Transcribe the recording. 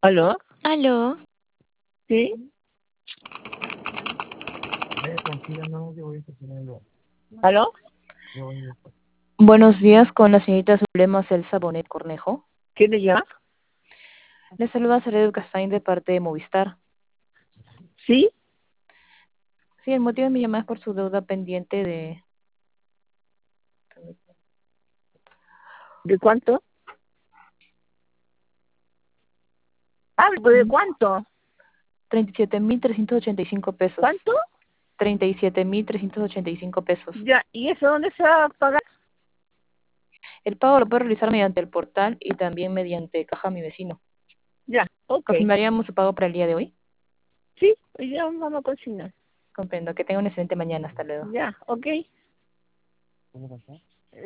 ¿Aló? Aló, ¿Sí? ¿Aló? buenos días con la señorita Zulema Celsa Bonet Cornejo. ¿Quién le llama? Le saluda Saredo Castañ de parte de Movistar. ¿Sí? Sí, el motivo de mi llamada es por su deuda pendiente de ¿De cuánto? Ah, ¿de cuánto? 37.385 pesos. ¿Cuánto? 37.385 pesos. Ya, ¿y eso dónde se va a pagar? El pago lo puede realizar mediante el portal y también mediante Caja Mi Vecino. Ya, ok. ¿Confirmaríamos su pago para el día de hoy? Sí, hoy día vamos a cocinar. Comprendo. Que tenga una excelente mañana. Hasta luego. Ya, ok.